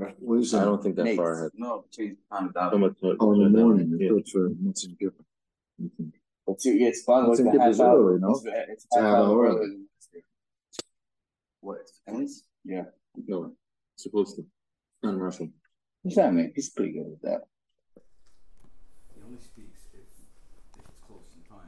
What is I that? don't think that far ahead. No, change time down. Oh, in the morning. I thought for Mutton Kippur. It's fun. Mutton Kippur is early, no? It's half hour early. than what? Ends? Yeah. No, supposed to. Not in Russian. What's that mean? He's pretty good at that. He only speaks if it's close in time.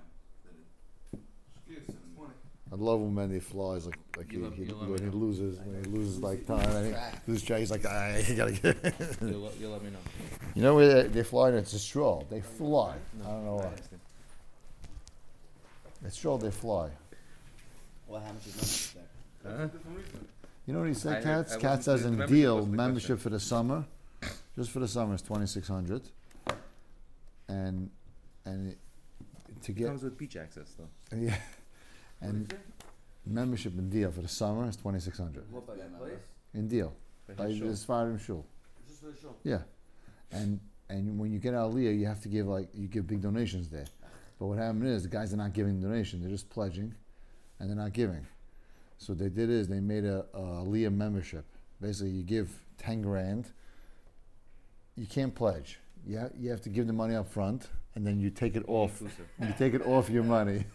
I love him when he flies like when he loses like time and he loses track. He's like, you gotta get. You'll let me know. You know where they fly? It's a stroll. They fly. I don't know why. It's stroll. They fly. Well, how much is that? You know what he said, Cats? Cats has a deal membership for the summer. Just for the summer is $2,600, and to get Comes with beach access though. yeah, and membership in deal for the summer is $2,600 What by that place? in deal. By this Farim Shul. Just for the show. Yeah, and when you get Aliyah, you have to give big donations there. But what happened is the guys are not giving donations; they're just pledging, and they're not giving. So what they did is they made a Aliyah membership. Basically, you give 10 grand. You can't pledge. You have to give the money up front, and then you take it off. You take it off your money.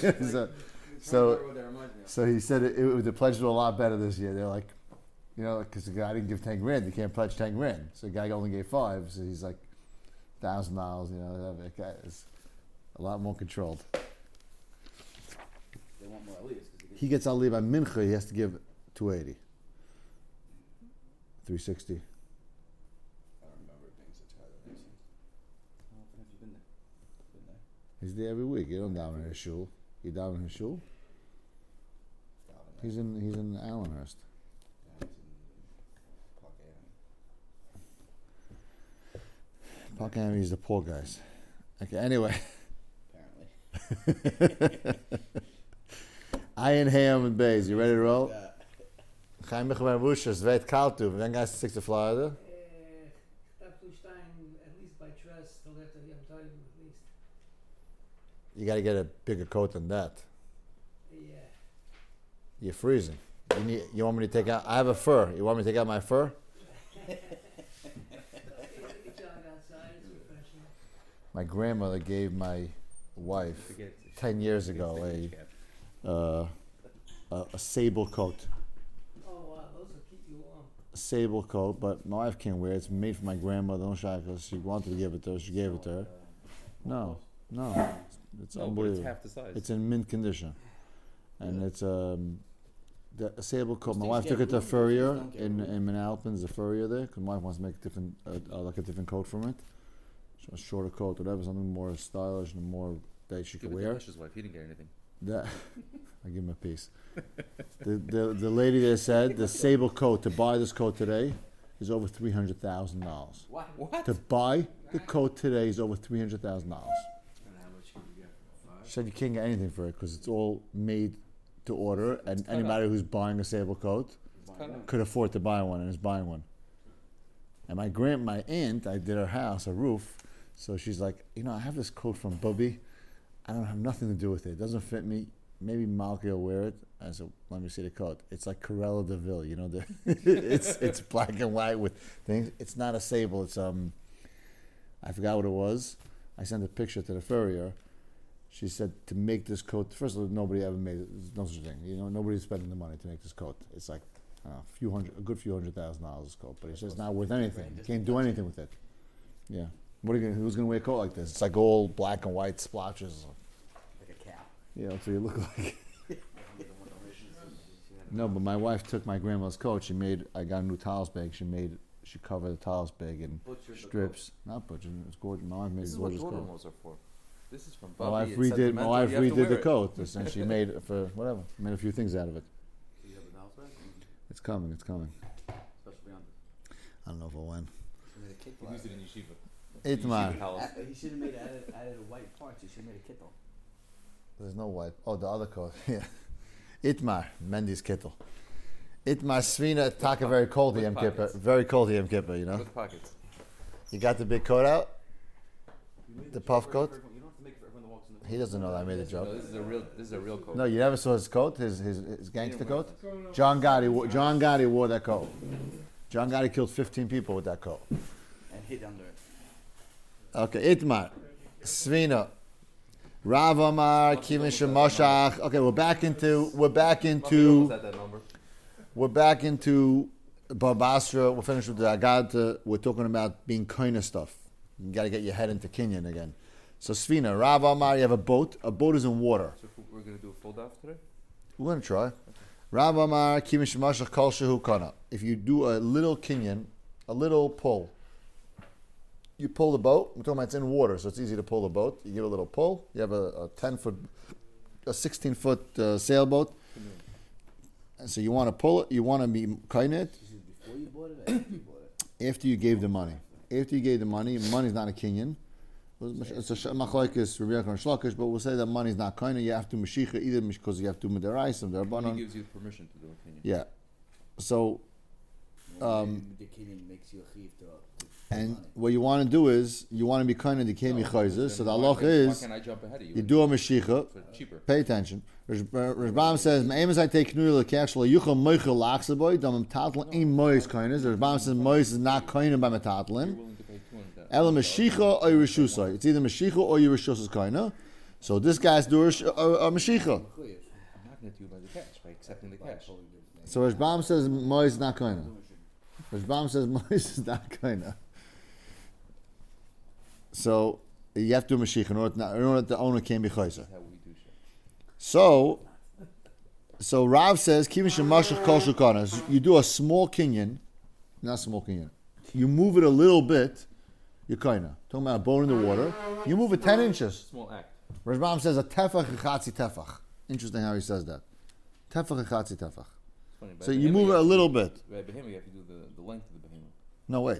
So he said the pledges were a lot better this year. They're like, because the guy didn't give 10 grand, you can't pledge 10 grand. So the guy only gave 5, so he's like $1,000. That guy is a lot more controlled. They want more Aliyahs. He gets Aliyah by Mincha. He has to give 280, 360. He's there every week. You don't down in his shul. You down in his shul? He's in Allenhurst. Park Avenue is the poor guys. Okay, anyway. Apparently. Iron Ham and Bays. You ready to roll? Chaim Michael Bushers, Vet Kaltu. When guys stick to Florida? At least by trust, the letter at least. You got to get a bigger coat than that. Yeah. You're freezing. You want me to take out? I have a fur. You want me to take out my fur? My grandmother gave my wife 10 years ago a sable coat. Oh wow, those will keep you warm. A sable coat, but my wife can't wear it. It's made for my grandmother. Don't shy because she wanted to give it to her. She gave it to her. No, it's unbelievable. It's half the size. It's in mint condition, and it's a sable coat. My wife took it to a furrier in Manalapan. There's a furrier there because my wife wants to make a different coat from it. A shorter coat, whatever, something more stylish and more that she could wear. His wife, he didn't get anything. I give him a piece. The lady there said the sable coat, to buy this coat today is over $300,000. What? To buy the coat today is over $300,000. And how much can you get for 5? She said you can't get anything for it because it's all made to order, and anybody who's buying a sable coat could afford to buy one and is buying one. And my aunt, I did her house, a roof, so she's like, I have this coat from Bubby. I don't have nothing to do with it. It doesn't fit me. Maybe Malky will wear it. I said, let me see the coat. It's like Corella de Ville, it's black and white with things. It's not a sable. It's I forgot what it was. I sent a picture to the furrier. She said to make this coat. First of all, nobody ever made it. There's no such thing. Nobody's spending the money to make this coat. It's like a good few $100,000 this coat, but he says it's not worth anything. You can't do anything with it. Yeah. Who's gonna wear a coat like this? It's like all black and white splotches. Like a cap. Yeah, that's what you look like. No, but my wife took my grandma's coat. I got a new towels bag. She covered the towels bag in strips. Not butchered. It's gorgeous. My wife made a gorgeous coat. This is what Dornmos are for. This is from My Bobby. wife redid the coat, and she made it for whatever. Made a few things out of it. Do you have the house back? It's coming. Especially on I don't know if I win. He used it in yeshiva. Itmar. He should have added a white part. He should have made a kittel. There's no white. Oh, the other coat. Yeah. Itmar, Mendy's kittel. Itmar Svina, Taka, very cold the Yom Kippur. Very cold the Yom Kippur, With pockets. You got the big coat out? The puff coat? You don't have to make it for everyone that walks in the He doesn't know that I made a joke. No, this is a real coat. No, you never saw his coat, his gangster coat? John Gotti wore that coat. John Gotti killed 15 people with that coat. And hid under it. Okay, Itmar. Svina. Rav Amar, Kivin Shemoshach. Okay, we're back into Barbasra. We're finished with the Agad. We're talking about being kind of stuff. You got to get your head into Kenyan again. So Svina, Rav Amar, you have a boat. A boat is in water. So we're gonna do a full daf today. We're going to try. Rav Amar, Kivin Shemoshach Kol Shehu Kana. If you do a little Kenyan, a little pull, you pull the boat. We're talking about it's in water, so it's easy to pull the boat. You give a little pull. You have a 16-foot sailboat. And so you want to pull it. You want to be kind of it. This is before you bought it or after you bought it? After you gave the money. After you gave the money, money's not a Kenyan. It's a machlokes, Rabbi Yochanan Shlokish, but we'll say that money's not kind of. You have to mashicha either because you have to midaraisa and He derabanan. gives you permission to do a Kenyan. Yeah. So. The Kenyan makes you a chiv to And money. what you want to do is you want to be kind of the kemi chayzes. So the halach Why is can't I jump ahead of you? you do a mashicha. So cheaper. Pay attention. Rashbam says, "Me'emes I take knuli lekach shlo yuchal moichel lachsaboy dam metatlan ein mois kindness." Rashbam says mois is not kind by You're metatlan. willing to pay 200. Ela mashicha or yerushusa. It's either mashicha or yerushusa's kind. So this guy's doing a mashicha. I'm not gonna do by the cash by accepting the cash. So Rashbam says mois is not kind. Rashbam says mois is not kind. So you have to do mashicha in order that the owner can be chayzer. That's how we do shit. So Rav says, "Kivin shemashach kol shulkana." You do a small kinyan, not small kinyan. You move it a little bit. You're kinda talking about a bone in the water. You move it 10 inches. Small act. Rashbam says a tefach echatzi tefach. Interesting how he says that. Tefach echatzi tefach. It's funny, by So you behemoth, move it a have to little do- bit. By behemoth, you have to do the length of the behemoth. No, wait.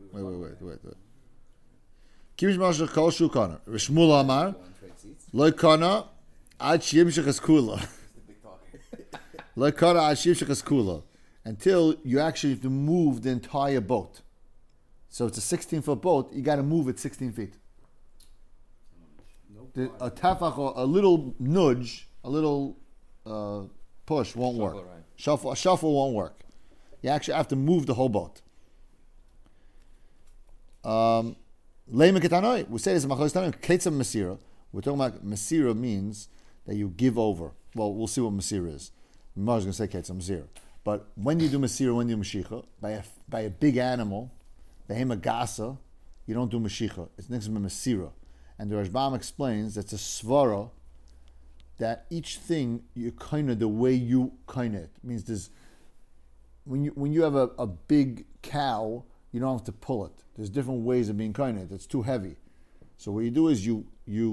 Kivin shemashach kol shulkana. Rishmul Amar Go on trade seats. lo kana ad shiyimshach es kula. The big talker. Lo kana ad shiyimshach es kula. Until you actually have to move the entire boat. So it's a 16-foot boat. You got to move it 16 feet. A tefach or a little nudge, a little push won't work. Shuffle, right. Shuffle won't work. You actually have to move the whole boat. Leimek etanoi. We say this in Machos Tanoi. Ketzam Masira. We're talking about Masira means that you give over. Well, we'll see what Masira is. Mar's going to say Ketzam Masira. But when do you do Masira, when do you do Mashicha? By a big animal, Behema Gasa, you don't do Mashicha. It's next to Masira. And the Rashbam explains that's a svara that each thing you kind of the way you kind it means there's when you have a big cow, you don't have to pull it. There's different ways of being kind of it. It's too heavy. So what you do is you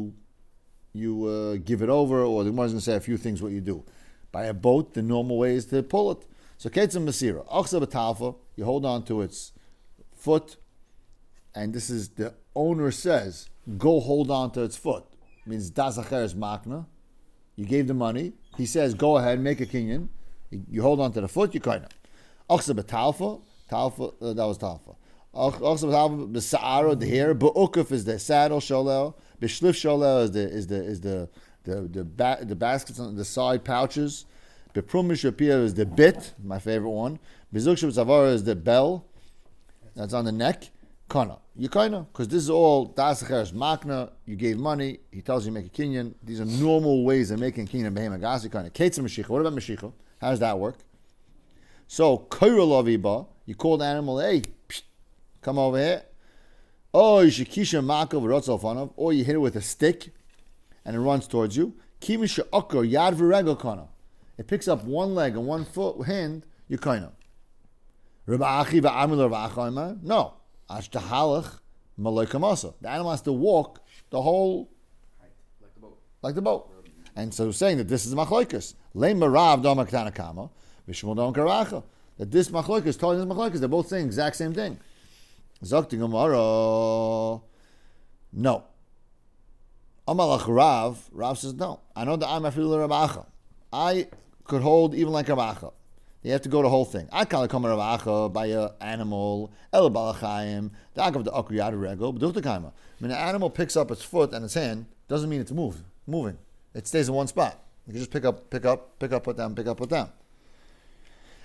give it over, or the Gemara is going to say a few things what you do. By a boat, the normal way is to pull it. So Ketzim Masira, Achsa B'talfa, you hold on to its foot, and this is the owner says, go hold on to its foot. Means Das Acher is Makna. You gave the money. He says, go ahead, make a kinyan. You hold on to the foot, you kind of. Achsa B'talfa, that was Talfa. Achsa B'talfa, B'sa'ara, the hair. B'ukuf is the saddle, Sholel. B'shlif Sholel is the baskets on the side pouches. B'prumish Shapir is the bit, my favorite one. B'zuk Shabbat is the bell that's on the neck. Kana. You kinda, because this is all Das Acheres Makna, you gave money, he tells you to make a kinyan. These are normal ways of making kinyan behem agasi kinda. Ketzah Mashicha. What about Mashicha? How does that work? So Kaira Laviba, you call the animal, hey, psh, come over here. Oh, you should kisha makav rotzalfanov, or you hit it with a stick and it runs towards you. Kimisha akar yad v'regel kana. It picks up one leg and one foot hand, you kinda. Rabba Achi v'amil Rabba Achi, no. Ashtahalach Malaikamasa. The animal has to walk the whole like the boat. And so saying that this is machlokes. Leim Marav Dama Ktanakama, Vishmul Dama Karacha. That this machlokes, telling this machlokes, they're both saying the exact same thing. Zakti Gemara. No. Amalach Rav says no. I know that I'm Afilu Rabacha. I could hold even like Rabacha. You have to go the whole thing. I can't come Ravacha by an animal, El Balachayim, the Agav the Akriyad Rego, B'duchtakaima. When an animal picks up its foot and its hand, doesn't mean it's moving. It stays in one spot. You can just pick up, put down, pick up, put down.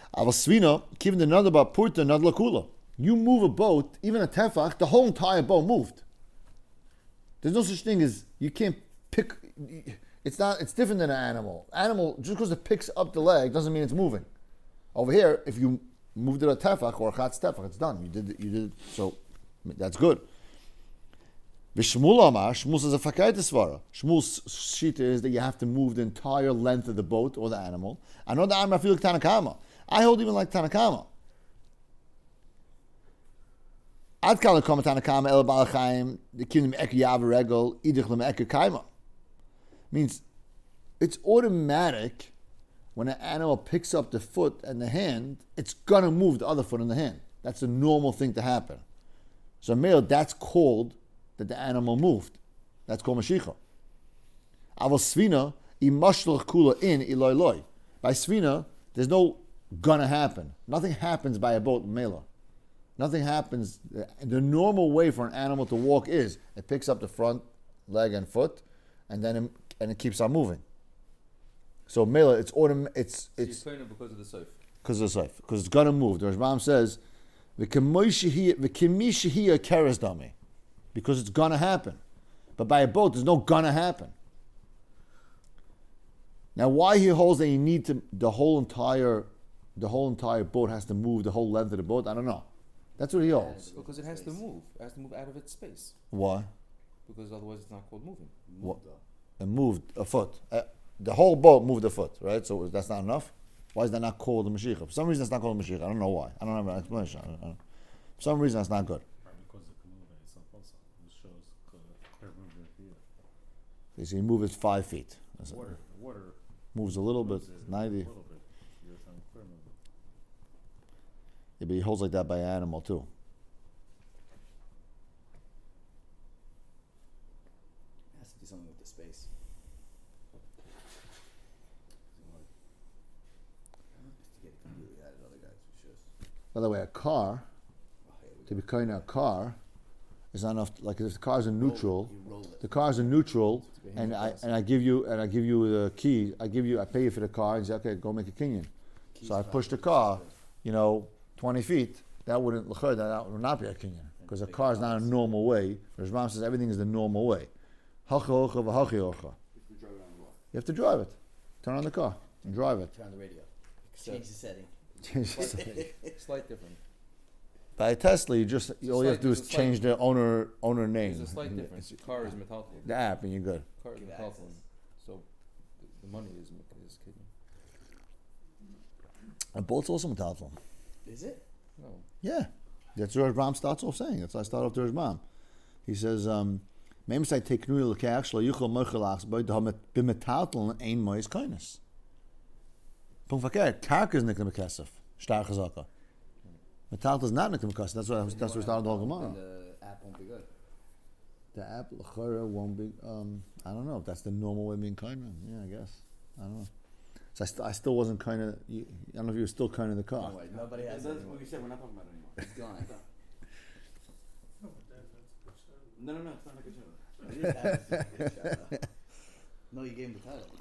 Aval svina, given another ba purta, another lakula. You move a boat, even a tefach, the whole entire boat moved. There's no such thing as you can't pick. It's different than an animal. Animal, just because it picks up the leg doesn't mean it's moving. Over here, if you moved it a tefach or a chatz tefach, it's done. You did it. So that's good. V'Shmuel Amar, Shmuel says a fakayt svara. Shmuel's shita is that you have to move the entire length of the boat or the animal. I know the Amar feel like Tanakama. I hold even like Tanakama. Ad kala kama Tanakama el balachayim the kingdom ek yav regel idich lem ek kaima. Means it's automatic when an animal picks up the foot and the hand, it's gonna move the other foot and the hand. That's a normal thing to happen. So male, that's called that the animal moved. That's called mashicha. Aval svina imashloch kula in iloi loi. By svina, there's no gonna happen. Nothing happens by a boat mela. Nothing happens. The normal way for an animal to walk is it picks up the front leg and foot, and then it keeps on moving. So mela, it's automatic. It's you're because of the safe. Because of the safe. Because it's gonna move. The Rashbam says, "V'kemi shehiyah keres dami," because it's gonna happen. But by a boat, there's no gonna happen. Now, why he holds that you need to the whole entire boat has to move the whole length of the boat? I don't know. That's what he holds. Because it has to move. It has to move out of its space. Why? Because otherwise it's not called moving. What? It moved a foot. The whole boat moved a foot, right? So that's not enough. Why is that not called a mashiach? For some reason, it's not called a mashiach. I don't know why. I don't have an explanation. For some reason, that's not good. Because the canoe itself also shows clear movement here. So you move it 5 feet. Water Moves a little bit, 90. A little bit. You're showing clear movement. Yeah, but he holds like that by an animal too. It has to do something with the space. To get it completely out of other guys, which shows. By the way, a car, to be kind of a car, is not enough. Like if the car's in neutral, You roll it. the car's in neutral, and I give you the key. I pay you for the car, and say, okay, go make a kinyan. So I push the car, 20 feet. That would not be a kinyan because a car is not a normal way. Rashbam says everything is the normal way. You have to drive it. Turn on the car and drive it. Turn on the radio. Change the setting. Slight difference. By a Tesla, all you have to do is It's a change the owner name. There's a slight difference. Car is metallic. The app, and you're good. Car is Give metallic. access. So the money is kidney. A boat's also metallic. Is it? No. Yeah, that's what Ram starts off saying. That's why I start off to his mom. He says, "Memsai teknu lekach shlo yuchol merchelachs by the b'metalton ein mois kindness." Punkt verkehrt. Karka is niknem kesef. Starke Sache. Metalton is not niknem kesef. That's what we started the whole Gemara. And the app won't be good. The app l'chara won't be. I don't know if that's the normal way of being kind. Yeah, I guess. I don't know. So I still wasn't kind of. I don't know if you were still kind of the car. No way, nobody has That's it anymore. what we said. We're not talking about it anymore. It's gone. No, but that's a good start. No, it's not a good show. It is happening. No, you gave him the title.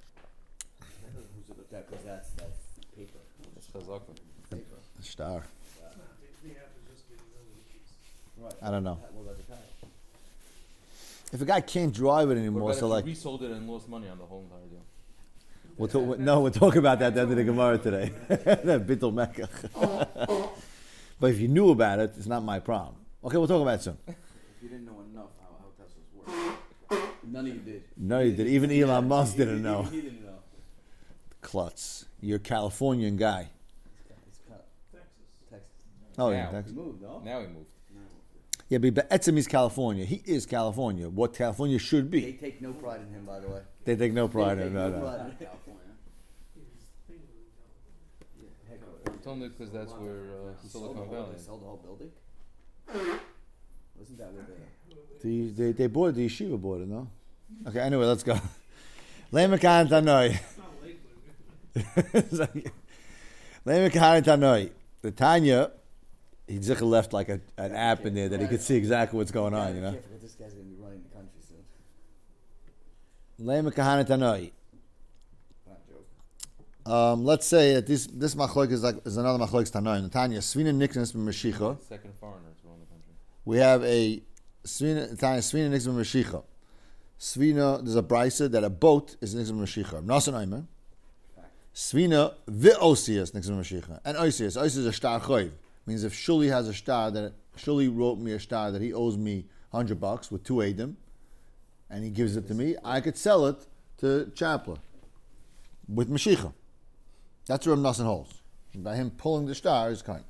Because that's paper. That's chazaka. Paper. Star. The app is just getting rid of the keys. Right. I don't know. What about the title? If a guy can't drive it anymore, What so about like if you resold it and lost money on the whole entire deal? we'll talk about that at the end of the Gemara today. That bittul mecca. But if you knew about it, it's not my problem. Okay, we'll talk about it soon. If you didn't know enough how Teslas work. None of you did. No, you did. Even Elon Musk didn't know. He didn't know. Klutz, you're a Californian guy. It's kind of Texas. Oh, Now. yeah. He Texas. moved, no? Now he moved. Yeah, but Etzem is California. He is California. What California should They be. take no pride in him, by the way. They take no pride They in take it. no No. pride in him. California. He's thinking of it. It's only because that's where He sold the Silicon whole- Valley They is. sold the whole building? Wasn't that where they... They bought it, the yeshiva bought it, no? Okay, anyway, let's go. Lemekan Tanoi. It's not Lakewood. Lemekan Tanoi. The Tanya, he just left like an app in there that he could see exactly what's going on, you know? Careful, 'cause this guy's going to be running the country soon. Lemekan Tanoi. Not joking. Let's say that this machloek is another machloek tanoim. Tanya Svina Nixon Mashicha. Second foreigners around the country. We have a Svina Nixon Mashicha. Svina, there's a brisa that a boat is Nixon Mashicha. Nasan Aimer. Svina Osius Nixon Mashicha. And Osius is a star choiv. Means if Shuli has a star Shuli wrote me a star that he owes me $100 with 2 Adim, and he gives it to me, I could sell it to Chapler with Mashicha. That's where Nasan holds. By him pulling the star is kind.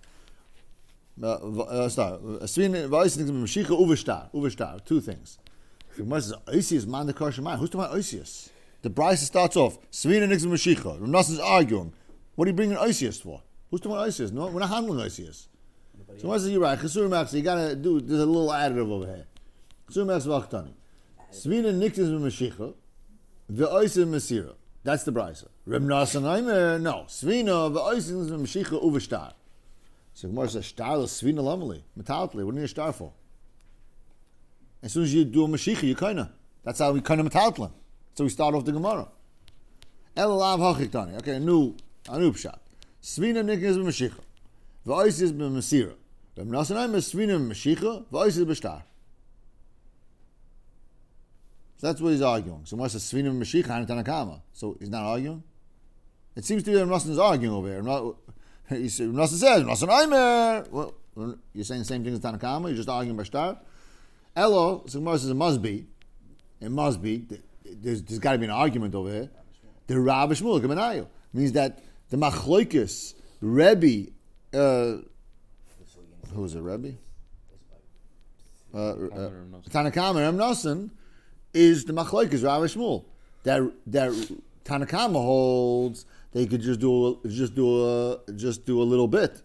Star. Mashicha 2 things. Osius man the Koshemai. Who's talking about Osius? The Bryce starts off Svina Nixon Mashicha. Nasan's arguing. What are you bringing Osius for? Who's talking about Osius? No, we're not handling Osius. So what is you're right? Chesur Max, you gotta do. There's a little additive over here. Chesur Max v'achtani. Svina Nixon Mashicha. Ve'Oisius Masira. That's the brisa. Reb Nasan Aimer, no. Svina v'Oisius Mashicha uveshtar. So Gemara says, "Shtar Svina lamali metaltli." What do you need a star for? As soon as you do a Mashicha, you kinda. That's how we kinda metaltlin. So we start off the Gemara. El lav hachiktani. Okay, a new pshat. Svina Nixon Mashicha. V'Oisius Masira. Reb Nasan Aimer Svina Mashicha v'Oisius b'shtar. So that's what he's arguing. So Gemara says Svina Mashicha and Tanakama. So he's not arguing. It seems to be that Nasan is arguing over here. Nasan says Nasan Aimer. Well, you're saying the same thing as Tanakama. You're just arguing by shtar. Elo. So Gemara says it must be. It must be. There's got to be an argument over here. The Rav Shmuel Gemenayu means that the Machloikis Rebbe. Who is it? Rebbe. Tanakama and Nasan is the Machloikis Rav Shmuel. That Tanakama holds they could just do a little bit.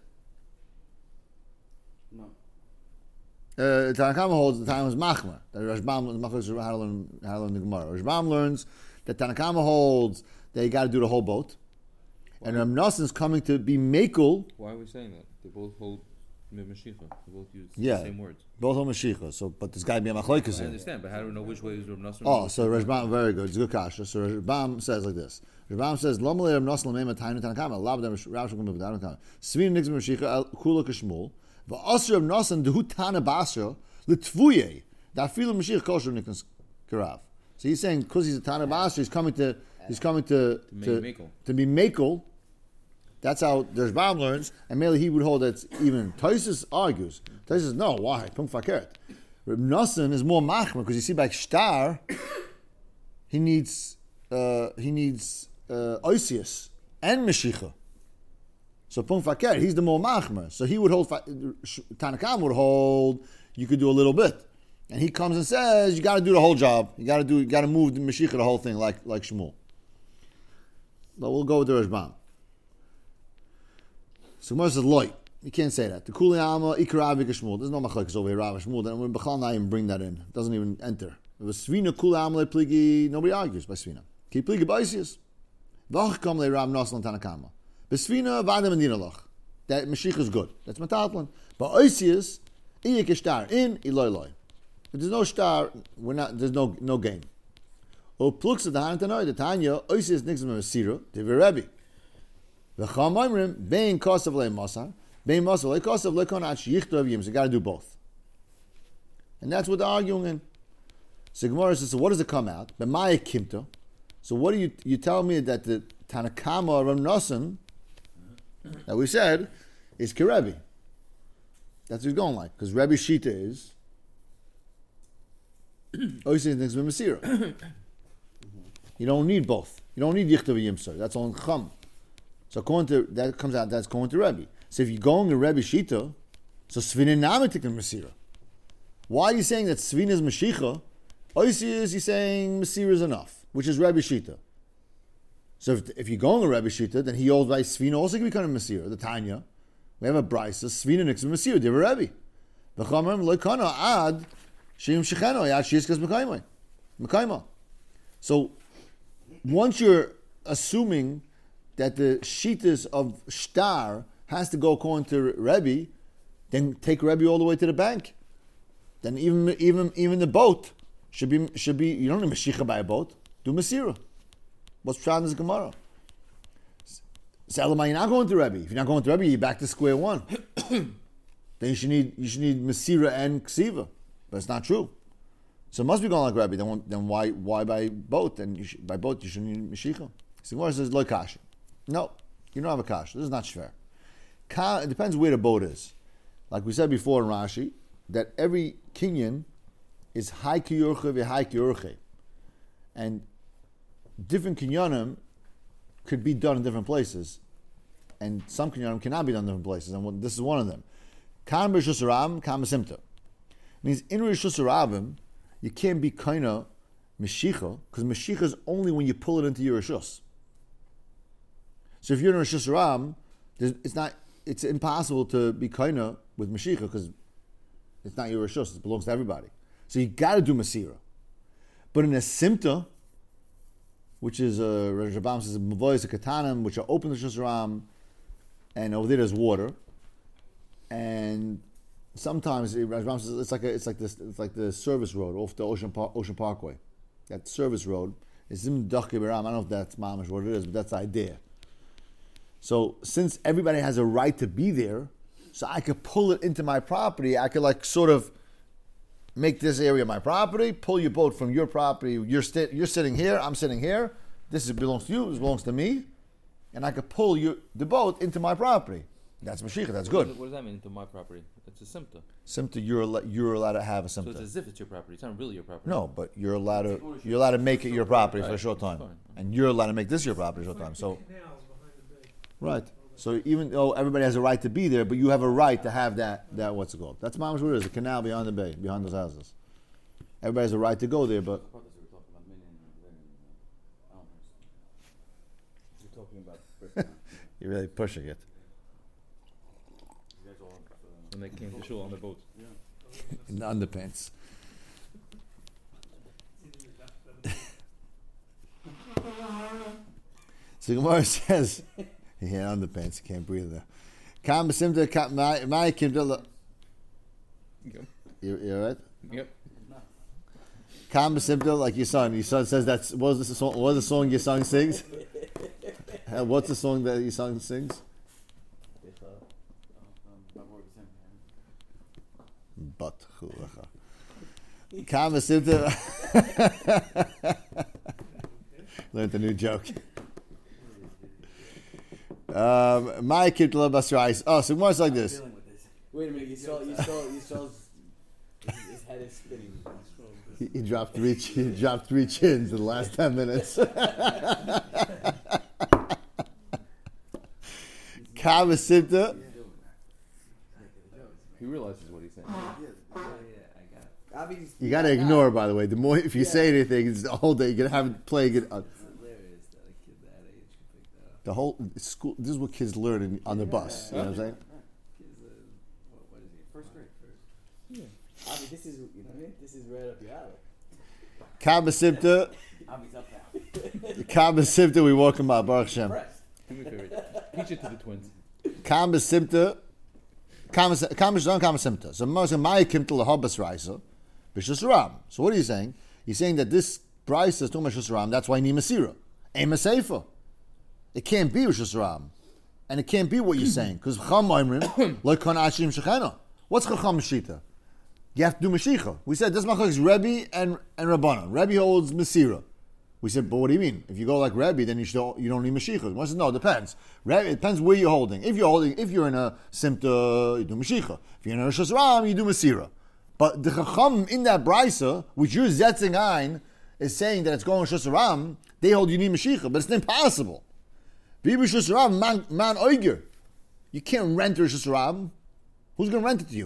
No. Tanakama holds the time was machmer. That Rashbam the Gemara. Rashbam learns that Tanakama holds they got to do the whole boat, and Rav Nasan's coming to be mekel. Why are we saying that? They both hold Mashicha. They both use Yeah. the same words. Both hold Mashicha. So, but there's got to be a machloikas I in it. understand, but how do we know which way is Rav Nasan? Oh, so Rashbam, very good. It's a good kasha. So Rashbam says like this. Rashbam says, "Lomale Rav Nasan lemema tainu Tanakama. Labdam Rav Shmuel b'Tanakama. Tanakama. Svin nixim Mashicha kula kishmul. Va'asr Rav Nasan dehu tana basra l'tvuye. That filu Mashiach kosher niknas karav." So he's saying because he's a tana basra, he's coming to be mekel. That's how the Rashbam learns, and mainly he would hold that even Tosis argues. Tosis says, no, why? Pum fakert. Reb Nasan is more machmer because you see by shtar, he needs Osius and Mashicha. So pum fakert, he's the more machmer. So he would hold Tanakam would hold you could do a little bit, and he comes and says you got to do the whole job. You got to move the Mashicha the whole thing like Shmuel. But we'll go with the Rashbam. So Gemara says, "Loy, you can't say that." The Kuli Alma Ikaravi Shmuel. There's no machlekes over here. Rav Shmuel. Then when Bechal not even bring that in, it doesn't even enter. It was Svina Kuli Alma Pligi. Nobody argues by Svina. Keep Pligi Baisius. Vach Kam Le Rav Nasan Tanakama. But Svina Vadam Medina Lach. That Mashiach is good. That's Matatlan. But Oisius Iyik Shtar in Eloi Loi. If there's no star, we're not. There's no game. O Plux of the Hantanoi the Tanya Oisius Nixon Masira Divi Rebbe. The Chamaimrim, Bain Kosav Le Masar, Bain Masar Le Kosav Le Konach Yichtov Yim. So you got to do both. And that's what they're arguing in. So Gemara says, so what does it come out? B'maya Kimto. So what do you tell me that the Tanakama Rav Nasan that we said is Kerebi? That's what he's going like. Because Rebbe Shita is Oisius Nixon Masira. You don't need both. You don't need Yichtov Yim, sir. That's on Cham. So according to that comes out that's going to Rebbe. So if you're going to Rebbe Shita, so Svina Namitik and Masira. Why are you saying that Svina is Mashicha? Oisius, you're saying Masira is enough, which is Rebbe Shita. So if you're going to Rebbe Shita, then he holds by Svina also can become Masira. The Tanya, we have a brisa Svina Nixon Masira. They were Rebbe. The Chamam Lekana Ad Shim Shecheno Yad Shizkas Mekaima. So once you're assuming that the shitas of shtar has to go according to Rebbe, then take Rebbe all the way to the bank. Then even the boat should be you don't need Mashiach by a boat. Do Masira. What's pshat in this Gemara? So Elamai, you're not going to Rebbe. If you're not going to Rebbe, you're back to square one. Then you should need Masira and Ksiva. But it's not true. So it must be going like Rebbe. Then why by boat? Then by boat you shouldn't need Mashiach. So Gemara says lo kasha. No, you don't have a kasha. This is not shver. It depends where the boat is. Like we said before in Rashi, that every kinyan is high kiyurche v'high kiyurche. And different kinyanim could be done in different places. And some kinyanim cannot be done in different places. And this is one of them. Kan b'rishus harabim, kan b'simta. Means in rishus harabim, you can't be kaina meshicha, because meshicha is only when you pull it into your rishus. So if you're in rishus harabim, it's impossible to be kaina with meshicha because it's not your rishus; it belongs to everybody. So you got to do masira. But in a simta, which is Rambam says mavoyis katanim, which are open to rishus harabim, and over there there's water, and sometimes Rambam says it's like the service road off the Ocean Parkway. That service road is zim dachke beram. I don't know if that's mamish what it is, but that's the idea. So since everybody has a right to be there, so I could pull it into my property. I could like sort of make this area my property, pull your boat from your property. You're sitting here, I'm sitting here. This belongs to you, this belongs to me. And I could pull the boat into my property. That's Mashiach, that's good. What does that mean, into my property? It's a simta. Simta, you're allowed to have a simta. So it's as if it's your property. It's not really your property. No, but you're allowed to make it your property for a short time. And you're allowed to make this your property for a short time. So right. So even though everybody has a right to be there, but you have a right to have that what's it called? That's mamish what it is, a canal behind the bay, behind those houses. Everybody has a right to go there, but You're talking about you're really pushing it. When they came to shul on the boat. In the underpants. So Gemara says, yeah, underpants, you can't breathe there. Kam b'simta, my kimdala. You alright? Yep. Kam b'simta, like your son. Your son says that's, what was the song your son sings? What's the song that your son sings? But Kam b'simta. Learned the new joke. My kimdala basrais. Oh, so more like this. Wait a minute, you saw his head is spinning. He dropped three chins in the last 10 minutes. Kavasimta. He realizes what he's saying. You gotta ignore, by the way. The more if you say anything, it's the whole day. You're gonna have it playing it. It's hilarious that a kid that age can pick that up. The whole school. This is what kids learn on the bus. You know what I'm saying? Kids, what is he? First grade. I mean, this is, you know what I mean? This is right up your alley. Kavasimta. Abby's up now. Kavasimta. We walk him out. Baruch Hashem. Do me a favor. Teach it to the twins. Kavasimta. Kavasimta. So my kimta lehabas raisa. B'shus ram. So what are you saying? You're saying that this price is too much b'shus ram. That's why you need masira. Ain't maseifa. It can't be b'shus ram, and it can't be what you're saying because chacham oimrim like kan ashim shechena. What's chacham shita? You have to do mashicha. We said this machlok is Rebbe and Rabbana. Rebbe holds masira. We said, but what do you mean? If you go like Rebbe, then you don't need mashicha. I said, no, it depends. Rebbe, it depends where you're holding. If you're in a simta, you do mashicha. If you're in a rishus ram, you do masira. But the chacham in that brisa, which you're zetzing ein, is saying that it's going rishus ram. They hold you need mashicha, but it's impossible. Be rishus ram man oiger. You can't rent rishus ram. Who's going to rent it to you?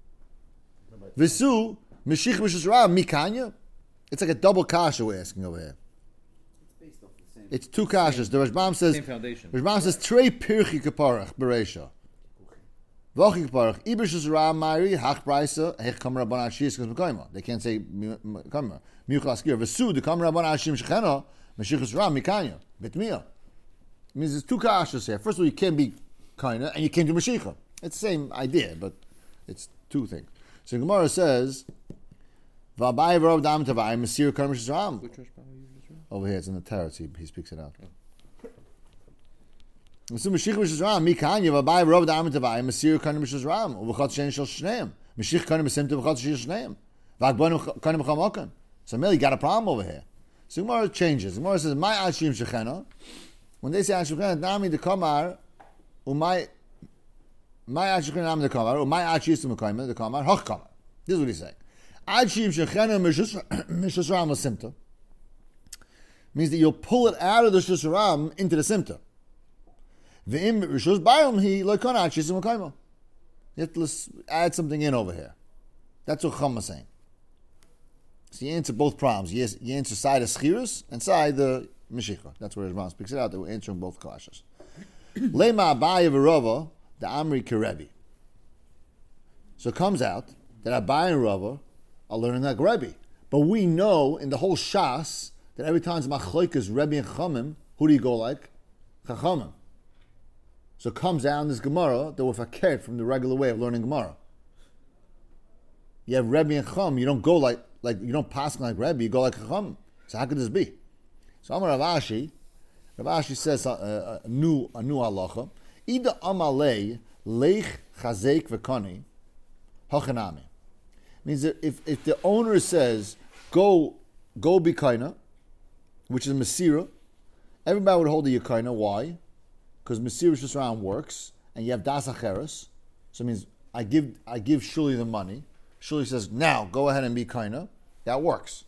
Visu mashiach rishus ram mikanya. It's like a double kasha we're asking over here. It's based off the same. It's two kashas. The Rashbam says. Same foundation. Rashbam says trei pirchi kaparach bereisha. V'ochi kaparach ibishus ram ma'iri hach brisa hech kam rabban ashis because mekayma. They can't say mekayma. Miuchal askir v'su the kam rabban ashim shechena mashiachus ram mikanya bitmiya. It means there's two kashas here. First of all, you can't be kaina and you can't do mashiach. It's the same idea, but it's two things. So Gemara says, "V'abai v'rov dam tavai masir karmish ram." Over here, it's in the Torah. He speaks it out. So Mashiach Rishus Ram, Mikanya, Vabai, Rav Da'am Tavai, Masir Kanim Rishus Ram, Uvachat Shen Shal Shneim. Mashiach Kanim Besimta, Uvachat Shal Shneim. Vagbonim Kanim Chamokan. So Mel, you got a problem over here. So Gemara changes. Gemara says, My Ashim Shechena. When they say Ashim Shechena, Nami de Kamar, Umay Ashim Shechena Nami de Kamar, Umay Ashim Shechena de Kamar, Hoch Kamar. This is what he's saying. Ashim Shechena Mishus Ram Simta. Means that you'll pull it out of the Shus Ram into the Simta. You have to add something in over here. That's what Chum is saying. So you answer both problems. Yes, you answer side of Schirus and side the Meshicha. That's where his Ram speaks it out. That we're answering both Kalashas. Lema Abaye v'Rava the Amri Kerevi. So it comes out that Abaye and Rava are learning like Rebbe. But we know in the whole Shas that every time it's Machloikas Rebbe and Chachamim, who do you go like? Chachamim. So it comes out in this Gemara that we're fakert from the regular way of learning Gemara. You have Rebbe and Chacham, you don't go like you don't pass like Rebbe, you go like Chacham. So how could this be? So Amar Rav Ashi says a new halacha. Ida amalei leich chazek v'kani hachanami. Means that if the owner says go be kaina, which is Masira, everybody would hold the Yakaina. Why? Because Masira Shus Ram works, and you have Das Acheres. So it means I give Shuli the money. Shuli says, now go ahead and be kaina. That works.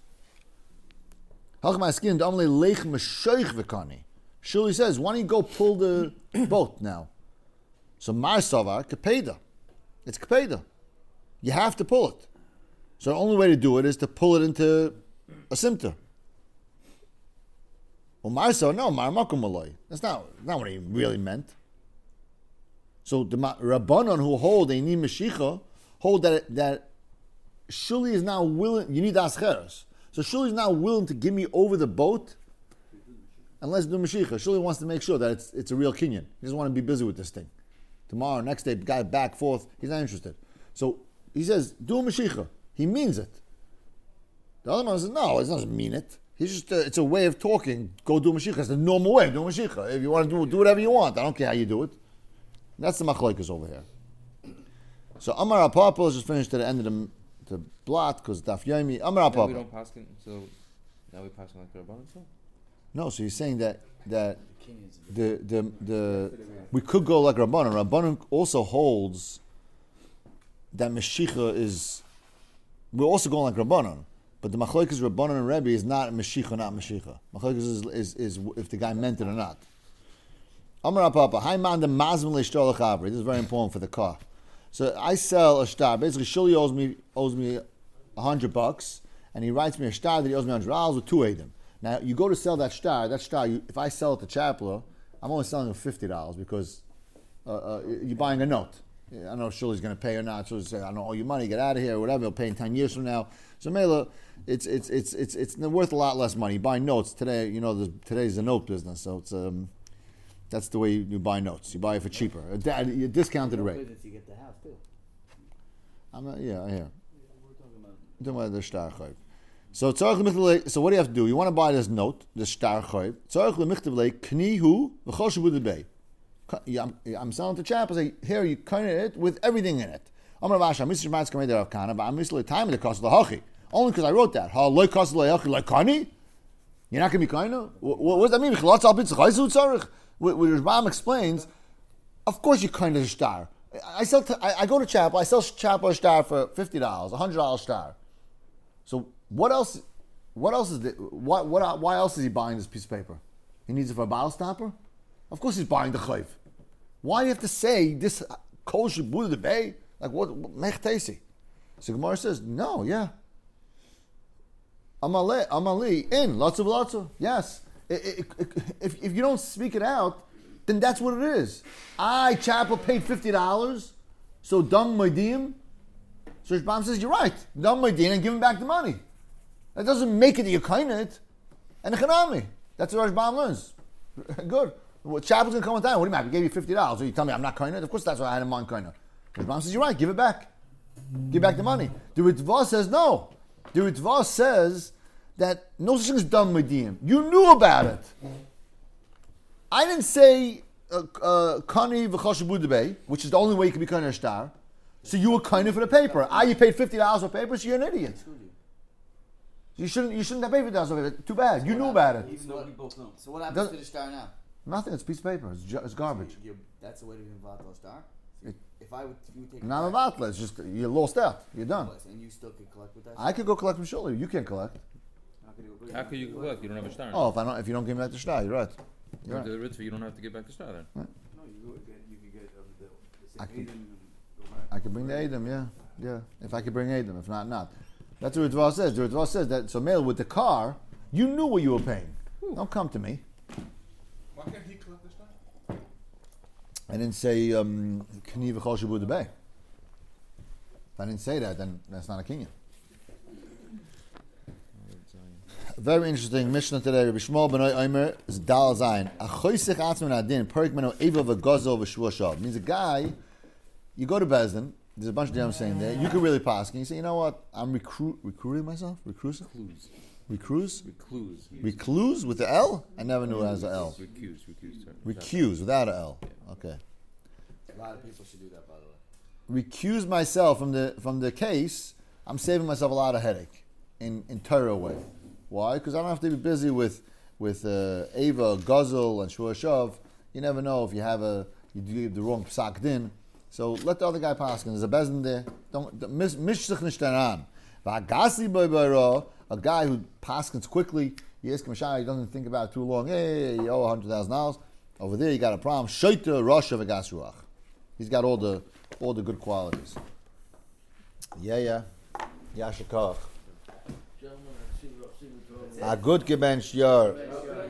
Shuli says, why don't you go pull the boat now? So Mar Savar, Kapeda. It's Kapeda. You have to pull it. So the only way to do it is to pull it into a simter. Well, Marso, no, Marmakum Malay. That's not what he really meant. So the Rabbanon who hold a Nim Meshicha hold that Shuli is now willing. You need Ascheres. So Shuli is now willing to give me over the boat, and let's do Meshicha. Shuli wants to make sure that it's a real Kinyan. He doesn't want to be busy with this thing. Tomorrow, next day, guy back forth. He's not interested. So he says, do a Meshicha. He means it. The other man says, no, it doesn't mean it. He's just, it's a way of talking. Go do Mashiach. It's the normal way of doing Mashiach. If you want to do whatever you want. I don't care how you do it. That's the machlokes over here. So Amar Apapa, let's just finish to the end of the blot, because Daf Yomi. Amar Then we Apapa. don't pass it, so now we pass it like the Rabbanan. So No, so he's saying that the we could go like Rabbanan. Rabbanan also holds that Mashiach is, we're also going like Rabbanan. But the machlokes Rabbanan and Rebbe is not Mashiach, not Mashiach. Machlokes is if the guy meant it or not. Amar Papa, hi man the mazman leishtar lechavri. This is very important for the car. So I sell a star. Basically, Shuli owes me $100, and he writes me a star that he owes me $100 with 2 Eidim. Now you go to sell that star. If I sell it to Chapler, I'm only selling it for $50 because you're buying a note. I don't know if Shuli's going to pay or not. Shuli's saying, I don't owe you money, get out of here, or whatever. He'll pay in 10 years from now. So Mela, it's worth a lot less money. You buy notes today. You know, today's the note business, so it's that's the way you buy notes. You buy it for cheaper, a discounted rate. You get the house too. I hear. We're talking about the shtar chayv. So what do you have to do? You want to buy this note, this shtar chayv. I'm selling to chap. I say, here you cut it with everything in it. Only because I wrote that. You're not going to be kind of? What does that mean? What Rambam explains, of course you kind of shtar. I go to chapel. I sell chapel shtar for $50, $100 shtar. So what else? What else is why else is he buying this piece of paper? He needs it for a bottle stopper. Of course he's buying the chayv. Why do you have to say this kol shibud the bay? Like what mechtesi? So Gemara says no. Yeah. Amali in lots of yes. If you don't speak it out, then that's what it is. Chapel paid $50, so dam moedim. So Rambam says you're right. Dam moedim and give him back the money. That doesn't make it that you're kind of it. And the chanami. That's what Rambam learns. Good. Well, Chapel's gonna come one time. What do you mean? I gave you $50. So you tell me I'm not kind of? Of course that's what I had in mind kind of. Rambam says you're right. Give it back. Give back the money. The Ritva says no. The Ritva says that no such thing as dam moedim. You knew about it. I didn't say kani v'choshebu debei, which is the only way you can be kind of a star. So you were kind of for the paper. You paid $50 for paper, so you're an idiot. You shouldn't have paid $50 for paper. Too bad. You knew about it. Even though we both know. So what happens to the star now? Nothing. It's a piece of paper. It's garbage. That's the way to be involved with a star. So if you would take Not about it. It's just you lost out. You're done. and you still could collect with that. I could go collect from Shirley. You can't collect. How could you collect? You don't have a star. Oh, if you don't give me back the star, you're right. You're The right. Ritzvah, you don't have to give back the star then. No, you could get I the can- Aiden and go back. I could bring the Adam, yeah. If I could bring Adam, if not, not. That's what Ritva says. The Ritva says that, so Mel, with the car, you knew what you were paying. Don't come to me. Why can't he collect the star? I didn't say, K'ni v'chol shabu debei. If I didn't say that, then that's not a kinyan. Very interesting Mishnah today. Rabbi Shmuel ben Omer is Dal Zayin. Achoysech atzman adin perik meno eva v'gozel v'shvua shav. Means a guy, you go to Bezdin. There's a bunch of them saying there. You could really pass, and you say, you know what? I'm recruiting myself. Recruiting. Recluse with the L. I never knew it as a L. Recuse without a L. Okay. A lot of people should do that, by the way. Recuse myself from the case. I'm saving myself a lot of headache in Torah way. Why? Because I don't have to be busy with Ava, Guzzle, and Shua Shav. You never know if you do the wrong psak din. So let the other guy pass. There's a bezin there. Don't mishzich nishtaran. V'agasi boy a guy who paskins quickly. You ask him a shayla, he doesn't think about it too long. Hey, you owe $100,000. Over there, you got a problem. Shaita Rasha v'gas ruach. He's got all the good qualities. Yeah. Yashikach. A good gebench yar.